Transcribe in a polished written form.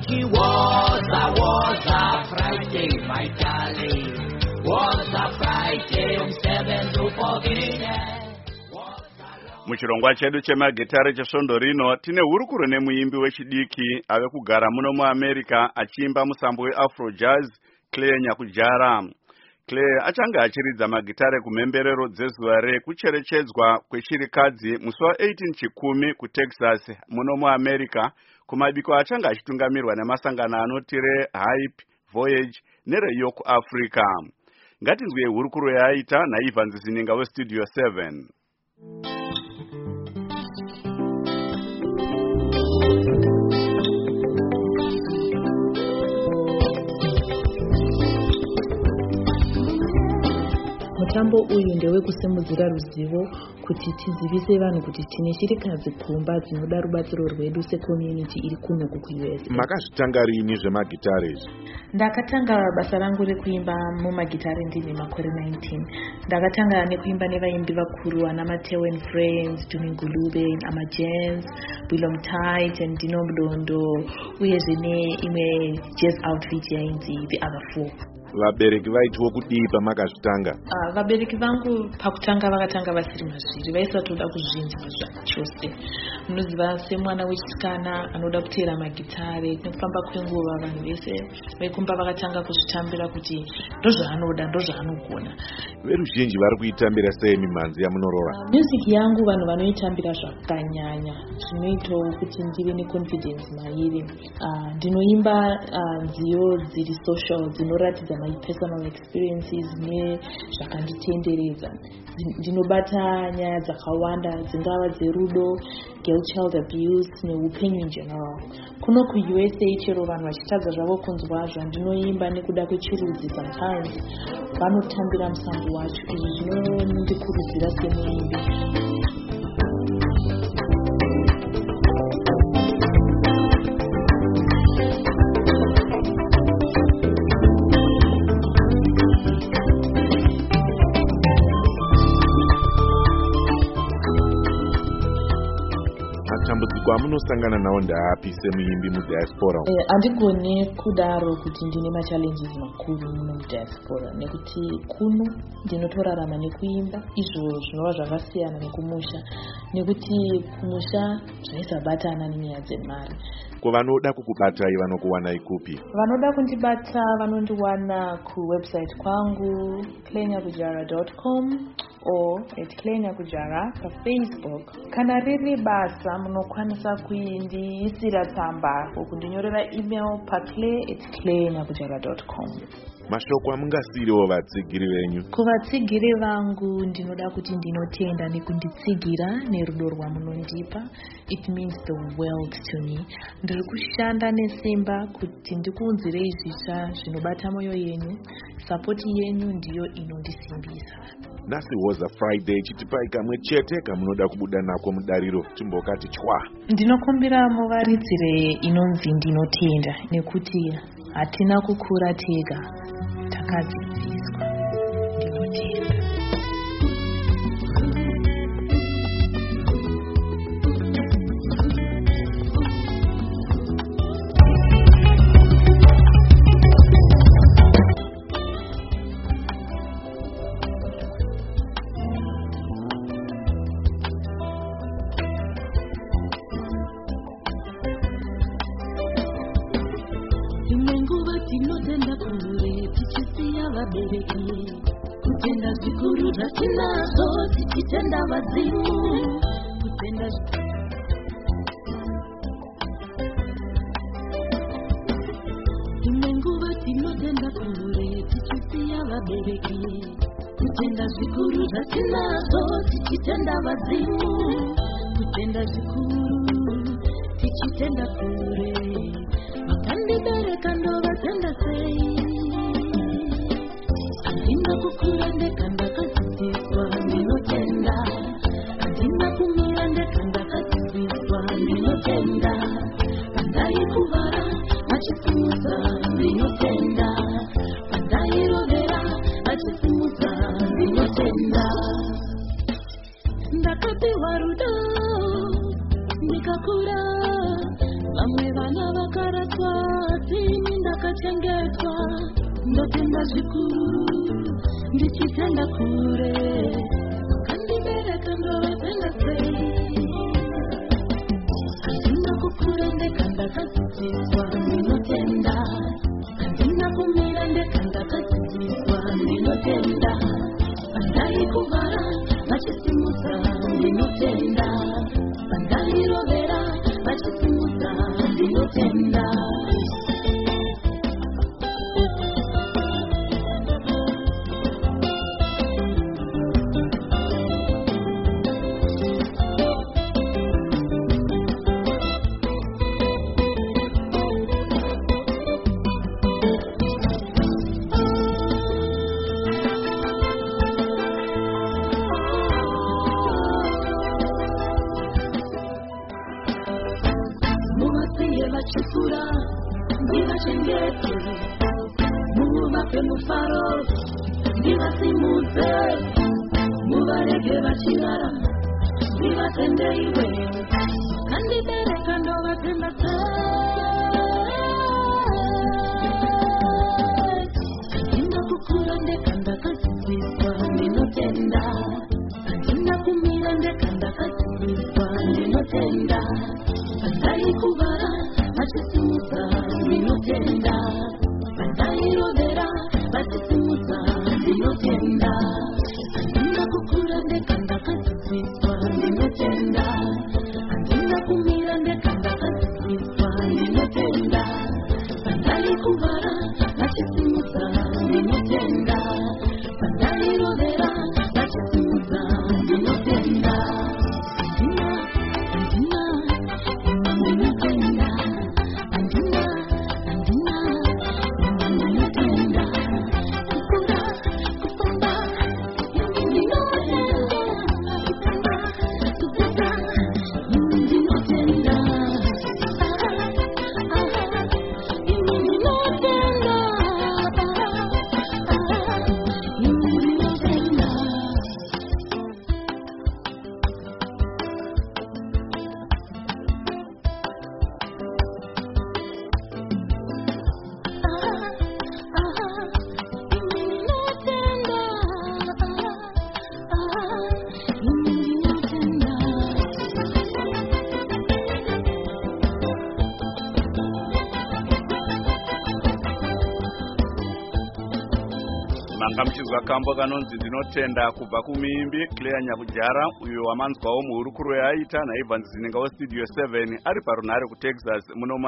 It was a Friday, my darling. Was a Friday, 7 to 14. Muchirongwa chedu chemagitare chesvondo rino tine hurukuro nemuimbi wechidiki ave kugara muno muAmerica achiimba musambo weAfro Jazz Claire Nyakujara. Claire achanga achiridza magitare kumhemberero dzezuva rekucherechedzwa kwechirikadzi musi wa18 Chikumi kuTexas muno muAmerica kumabiko achanga achitungamirirwa nemasangano anoti reHype, Voyage nereYoke Africa. Ngatinzwe hurukuro yaaita naIvan Zininga weStudio 7. Mutambo uyu ndewe kusimudzira ruzivo kuti tizivise vanhu kuti tine chirikadzi pfumba dzinoda rubatsiro rwedu secommunity iri kuno kuUS. Makazvitanga rini zvemagitare izvi? Ndakatanga basa rangu rekuimba mumagitare ndine makore 19. Ndakatanga nekuimba nevaimbi vakuru ana Mateo and Friends, Tumi Ngulube, Amajens, William Tite and Dino Mdondo, uyezve neimwe jazz outfit yainzi The Other Four. Vabereki vaitwo kudii pamakazvitanga? Vabereki vangu pakutanga vakatanga vasiri mazviri, vaisatoda kuzvinzwa zvachose. Munoziva semwana wechisikana anoda kuteera magitare, nekufamba kwenguva vanhu vese vekumba vakatanga kuzvitambira kuti ndozvaanoda, ndozvaanogona. Veruzhinji vari kuitambira sei mimhanzi yamunorova? Music yangu vanhu vanoitambira zvakanyanya, zvinoitawo kuti ndive neconfidence mairi. Ndinoimba nziyo dziri social, dzinoratidza my personal experiences nezvakanditenderedza. Ndinobata nyaya dzakawanda dzingava dzerudo, girl child abuse neupenyu in general. Kuno kuUSA chero vanhu vachitadza zvavo kunzwa zvandinoimba nekuda kwechirudzi sometimes vanotambira musambo wacho. Izvi zvinondikurudzira semuimbi. Munosangana nawo ndaapi semuimbi mudiaspora? Andigone kudaro kuti ndine machallenges makuru mudiaspora nekuti kuno ndinotorarama nekuimba, izvo zvinova zvakasiyana nekumusha, nekuti kumusha zvaisabatana nenyaya dzemari. Vanoda kukubatai vanokuwanai kupi? Vanoda kundibata vanondiwana kuwebsite kwangu clairenyakujara.com or @clairenyakujara paFacebook. Kana riri basa munokwanisa kuindiisira tsamba okundinyorera email paclaire@clairenyakujara.com. Mashoko amungasiriwo vatsigiri venyu? Kuvatsigiri vangu ndinoda kuti ndinotenda nekunditsigira nerudo rwamunondipa. It means the world to me. Ndiri kushanda nesimba kuti ndikuunzirei zvisha zvinobata moyo yenyu. Support yenyu ndiyo inondisimbisa. Nasi was a Friday chitipai kamwe chete kamunoda kubuda nako mudariro timbokati chwa. Ndinokumbira muvaridzire inonzi ndinotenda nekuti hatina kukura tega, takadzidziswa. Ndinotenda. Tinotenda kure tichisiya vabereki, kutenda zvikuru zvatinazo tichitenda vadzimu, kutenda imwe nguva tinotenda kure tichisiya vabereki, kutenda zvikuru zvatinazo tichitenda vadzimu, kutenda zvikuru tichitenda kure. Vakandibereka ndovatenda sei, handina kukura ndeka ndakadzidziswa ndinotenda, handina kumira ndeka ndakadzidziswa ndinotenda, pandaikuvara vachisimudza ndinotenda, pandairovera vachisimudza ndinotenda. Ndakapiwa rudo ndikakura, vamwe vana vakaraswa ndinofunga zvikuru ndichitenda kure kandibereka ndovatenda sei handina kukura ndekandakadzidziswa ndinotenda handina kumira ndekandakadzidziswa ndinotenda pandai kuvara vachisimudza ndinotenda pandairovera vachisimudza ndinotenda vachikura ndivachengete muvape mufaro ndivasimudze muvarege vachirara ndivatendeiwe kandibereka ndovatenda handina kukura ndekandakadzidziswa ndinotenda handina kumira ndekandakadzidziswa ndinotenda pandai kuvara vachisimudza ndinotenda pandairovera vachisimudza ndinotenda handina kukura ndekandakadzidziswa ndinotenda handina kumira ndekandakadzidziswa ndinotenda pandai kuvara vachisimudza ndinotenda pandairovera vachisimudza ndinotenda Mangamchizwa kambo kanonzi ndinotenda kubva kuMuimbi Claire Nyakujara uyo wamanzwawo muhurukuro yaita naIvan Zininga weStudio 7 ari parunhare kuTexas muno